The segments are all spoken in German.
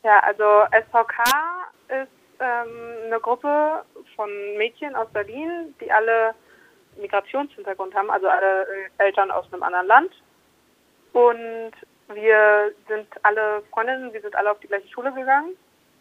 Ja, also SVK ist eine Gruppe von Mädchen aus Berlin, die alle Migrationshintergrund haben, also alle Eltern aus einem anderen Land. Und wir sind alle Freundinnen, wir sind alle auf die gleiche Schule gegangen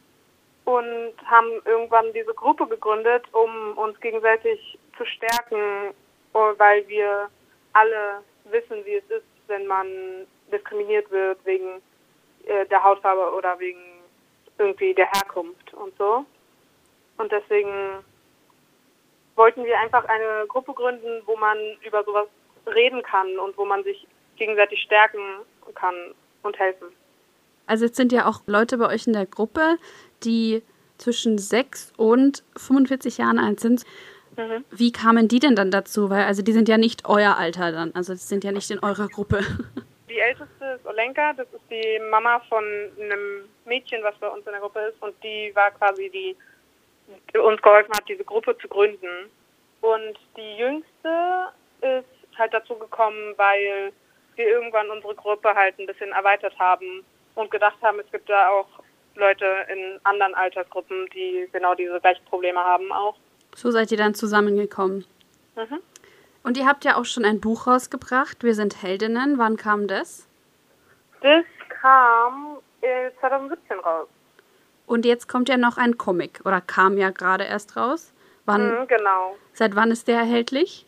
und haben irgendwann diese Gruppe gegründet, um uns gegenseitig zu stärken, weil wir alle wissen, wie es ist, wenn man diskriminiert wird wegen der Hautfarbe oder wegen irgendwie der Herkunft und so. Und deswegen wollten wir einfach eine Gruppe gründen, wo man über sowas reden kann und wo man sich gegenseitig stärken kann und helfen. Also jetzt sind ja auch Leute bei euch in der Gruppe, die zwischen 6 und 45 Jahren alt sind. Mhm. Wie kamen die denn dann dazu? Weil also die sind ja nicht euer Alter dann, also die sind ja nicht in eurer Gruppe. Die älteste ist Olenka, das ist die Mama von einem Mädchen, was bei uns in der Gruppe ist, und die war quasi die uns geholfen hat, diese Gruppe zu gründen. Und die Jüngste ist halt dazu gekommen, weil wir irgendwann unsere Gruppe halt ein bisschen erweitert haben und gedacht haben, es gibt da auch Leute in anderen Altersgruppen, die genau diese gleichen Probleme haben auch. So seid ihr dann zusammengekommen. Mhm. Und ihr habt ja auch schon ein Buch rausgebracht, Wir sind Heldinnen. Wann kam das? Das kam 2017 raus. Und jetzt kommt ja noch ein Comic, oder kam ja gerade erst raus. Wann? Genau. Seit wann ist der erhältlich?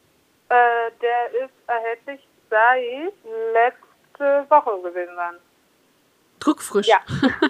Der ist erhältlich seit letzte Woche gewesen sein. Druckfrisch. Ja.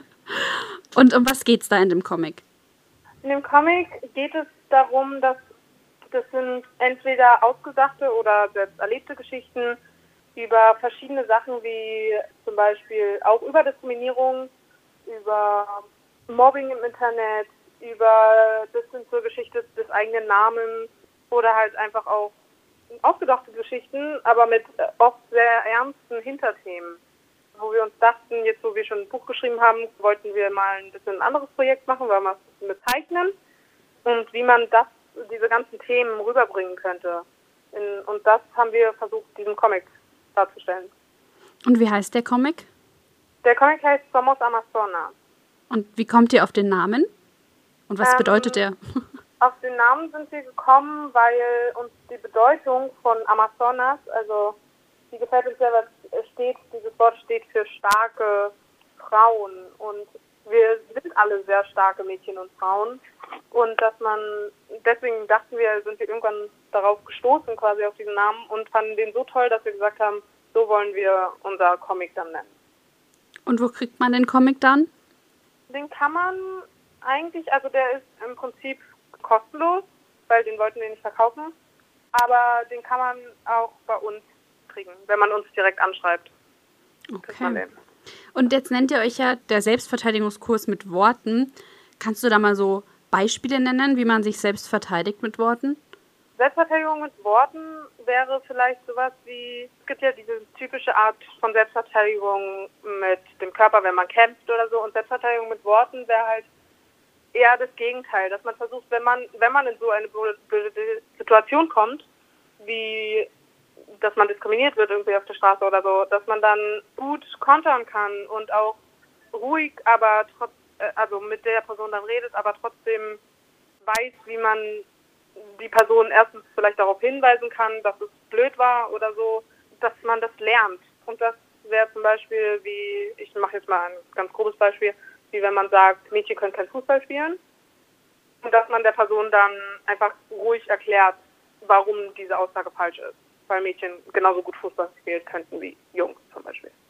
Und um was geht's da in dem Comic? In dem Comic geht es darum, dass das sind entweder ausgedachte oder selbst erlebte Geschichten über verschiedene Sachen, wie zum Beispiel auch über Diskriminierung, über Mobbing im Internet, über bis hin zur Geschichte des eigenen Namens oder halt einfach auch ausgedachte Geschichten, aber mit oft sehr ernsten Hinterthemen. Wo wir uns dachten, jetzt wo wir schon ein Buch geschrieben haben, wollten wir mal ein bisschen ein anderes Projekt machen, weil wir es mit Zeichnen und wie man diese ganzen Themen rüberbringen könnte. Und das haben wir versucht, diesen Comic darzustellen. Und wie heißt der Comic? Der Comic heißt Somos Amazonas. Und wie kommt ihr auf den Namen? Und was bedeutet der? Auf den Namen sind wir gekommen, weil uns die Bedeutung von Amazonas, also die gefällt uns sehr, was dieses Wort steht für starke Frauen. Und wir sind alle sehr starke Mädchen und Frauen. Und deswegen dachten wir, sind wir irgendwann darauf gestoßen, quasi auf diesen Namen und fanden den so toll, dass wir gesagt haben, so wollen wir unser Comic dann nennen. Und wo kriegt man den Comic dann? Den kann man eigentlich, also der ist im Prinzip kostenlos, weil den wollten wir nicht verkaufen. Aber den kann man auch bei uns kriegen, wenn man uns direkt anschreibt. Okay. Und jetzt nennt ihr euch ja der Selbstverteidigungskurs mit Worten. Kannst du da mal so Beispiele nennen, wie man sich selbst verteidigt mit Worten? Selbstverteidigung mit Worten wäre vielleicht sowas wie, es gibt ja diese typische Art von Selbstverteidigung mit dem Körper, wenn man kämpft oder so. Und Selbstverteidigung mit Worten wäre halt eher das Gegenteil, dass man versucht, wenn man in so eine blöde Situation kommt, wie dass man diskriminiert wird irgendwie auf der Straße oder so, dass man dann gut kontern kann und auch ruhig, aber also mit der Person dann redet, aber trotzdem weiß, wie man die Person erstens vielleicht darauf hinweisen kann, dass es blöd war oder so, dass man das lernt. Und das wäre zum Beispiel ich mache jetzt mal ein ganz grobes Beispiel, wie wenn man sagt, Mädchen können kein Fußball spielen. Und dass man der Person dann einfach ruhig erklärt, warum diese Aussage falsch ist. Weil Mädchen genauso gut Fußball spielen könnten wie Jungs zum Beispiel.